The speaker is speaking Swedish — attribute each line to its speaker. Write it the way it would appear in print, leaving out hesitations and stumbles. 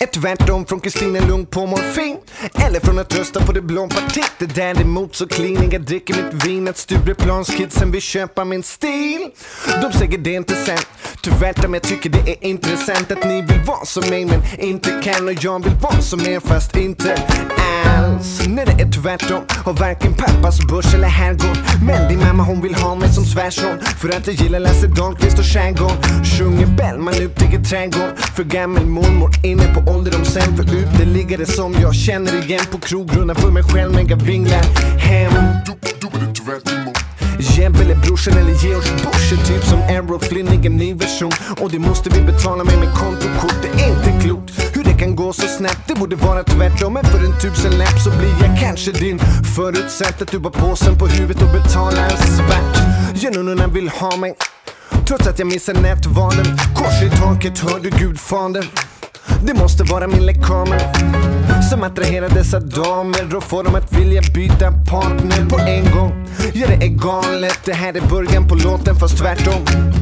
Speaker 1: Ett tvärtom från Kristina Lugn på morfin. Eller från att rösta på det blå partiet. Det däremot så clean, jag dricker mitt vin. Att Stureplanskidsen vill köpa min stil. De säger det är inte sant. Tvärtom jag tycker det är intressant. Att ni vill vara som mig men inte kan. Och jag vill vara som er fast inte alls. När det är tvärtom har varken pappas börs eller herrgård. Men din mamma hon vill ha mig som svärson. För att jag gillar Lasse Dahlqvist och Kärngård. Sjunger Bellman ute i trädgård. För gammal mormor inne på ålderdomshem. För uteliggare som jag känner igen på krogrundan. För mig själv men jag vinglar hem. Du är det tvärtom. Jeb eller brorsan eller George Bush är typ som Errol Flynn i en ny version. Och det måste vi betala med kontokort. Det är inte klokt hur det kan gå så snabbt. Det borde vara tvärtom. Men för en 1000-lapp så blir jag kanske din. Förutsatt att du bara påsen på huvudet och betalar svart. Genunnorna vill ha mig trots att jag missar nätvalen. Kors i taket hör du gudfadern. Det måste vara min lekkamer som attraherar dessa damer och får dem att vilja byta partner på en gång. Ja, det är galet, det här är början på låten fast tvärtom.